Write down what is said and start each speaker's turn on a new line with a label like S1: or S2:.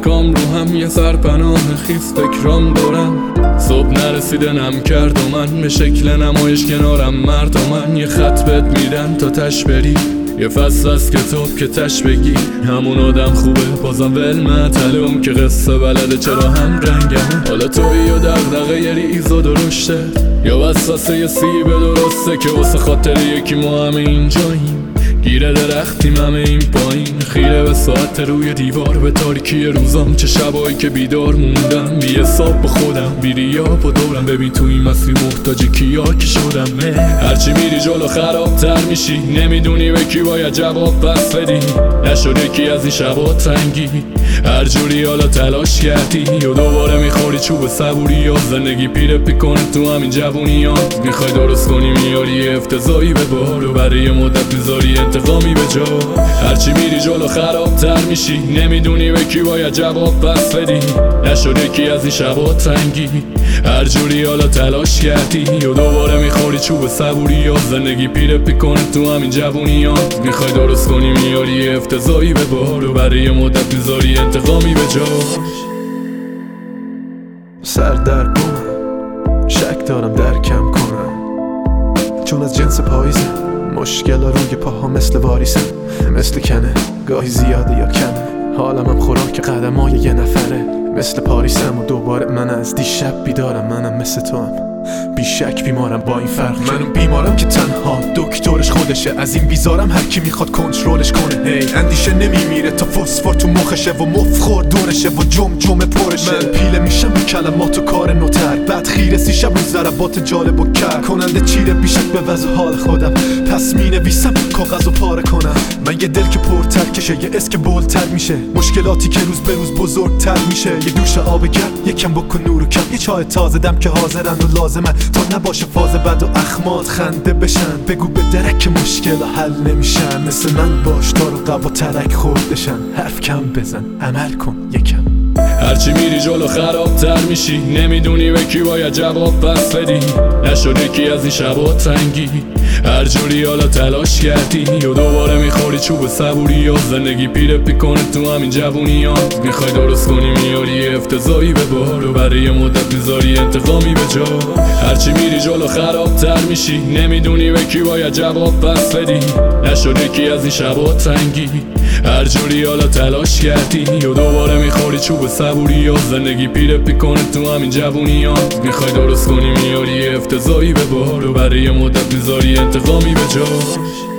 S1: گام رو هم یه سرپناه خیس فکرام دارم. صبح نرسیده نم کرد و من به شکل نمایش کنارم مرد و من یه خط بهت میدن تا تش بری، یه فصل از کتاب که تش بگی همون آدم خوبه بازم ول معطلم که قصه بلده چرا هم رنگمه. حالا تویی و دغدغه یه ریز و درشته یا وسوسه یه سیب درسته که واسه خاطر یکی ما همه اینجاییم، گیره درختیم همه این پایین، خیره به ساعت روی دیوار به تاریکی روزام، چه شبایی که بیدار موندم بی حساب با خودم بی ریاب و دورم. ببین تو این مسیر محتاج کیا که شدم، هرچی میری جلو خرابتر میشی، نمیدونی به کی باید جواب پس بدی، نشد یکی از این شبا تنگی هر جوری حالا تلاش کردی و دوباره میخوری چوب صبوری یا زندگی پیره پیکنه تو همین جوونی ها. میخوای درست کنی میاری افتضایی به بار و برای مدت میذاری انتقامی به جا، هرچی میری جلو خرابتر میشی، نمیدونی به کی باید جواب پس بدی، نشد یکی از این شبا تنگی هر جوری حالا تلاش کردی و دوباره میخوری چوب صبوری یا زندگی پیره پیکنه تو همین جوونی ها. میخوای درست کنی میاری افتضایی به بار و برای مدت میذاری انتقامی به جا.
S2: سر در گمم، شک دارم درکم کنم، چون از جنس پاییزه مشکل روی پاها مثل واریسه، مثل کنه گاهی زیاده یا کمه، حالم هم خوراک قدمای یه نفره، مثل پاریسم و دوباره من از دیشب بیدارم، منم مثل تو هم بیشک بیمارم با این فرق، منم بیمارم که تنها دکترش خودشه، از این بیزارم هر کی میخواد کنترلش کنه، هی اندیشه نمیمیره تا فسفر تو مخشه و مفخور دورشه و جمجمه پرشه، من پیله میشم به کلمات و کار نوتر، بعد خیره سیشم رو ضربات جالب و کر کننده چیره بیشک به وضع حال خودم، پس مینویسم کاغذ و پاره کنم، من یه دل که پرتر کشه یه اسک بولتر میشه، مشکلاتی که روز به روز بزرگتر میشه، یه دوش آب گرم یکم بکن نور و کم، یه چای تازه دم که حاضرن و لازمن تا نباشه فاز بد و اخمات خنده بشن، بگو به درک مشکل حل نمیشن، مثل من باش تا رو قب و ترک خوردشن، حرف کم بزن عمل کن یکم.
S1: هرچی میری جلو خرابتر میشی، نمیدونی به کی باید جواب پس بدی، نشد یکی از این شبا تنگی هر جوری حالا تلاش کردی و دوباره میخوری چوب صبوری یا زندگی پیره پیکنه تو همین جوونی ها. میخوای درست کنی میاری افتضایی به بار و برای مدت میذاری انتقامی به جا، هرچی میری جلو خرابتر میشی، نمیدونی به کی باید جواب پس بدی، نشد یکی از این شبا تنگی هر جوری حالا تلاش کردی و دوباره میخوری چوب صبوری یا زندگی پیره پیکنه تو همین جوونی ها. میخوای درست کنی میاری افتضایی به بار و برای مدت میذاری انتقامی به جا.